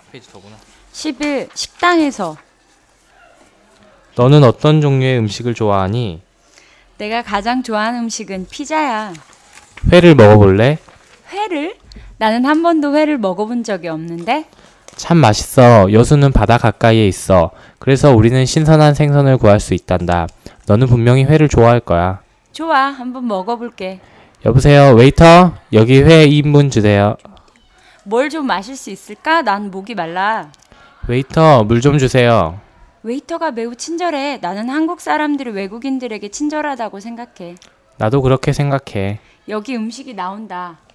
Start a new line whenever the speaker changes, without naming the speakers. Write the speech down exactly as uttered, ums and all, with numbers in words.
페이지 더구나.
십일. 식당에서.
너는 어떤 종류의 음식을 좋아하니?
내가 가장 좋아하는 음식은 피자야.
회를 먹어볼래?
회를? 나는 한 번도 회를 먹어본 적이 없는데?
참 맛있어. 여수는 바다 가까이에 있어. 그래서 우리는 신선한 생선을 구할 수 있단다. 너는 분명히 회를 좋아할 거야.
좋아, 한번 먹어볼게.
여보세요, 웨이터? 여기 회 이 인분 주세요.
뭘 좀 마실 수 있을까? 난 목이 말라.
웨이터, 물 좀 주세요.
웨이터가 매우 친절해. 나는 한국 사람들이 외국인들에게 친절하다고 생각해.
나도 그렇게 생각해.
여기 음식이 나온다.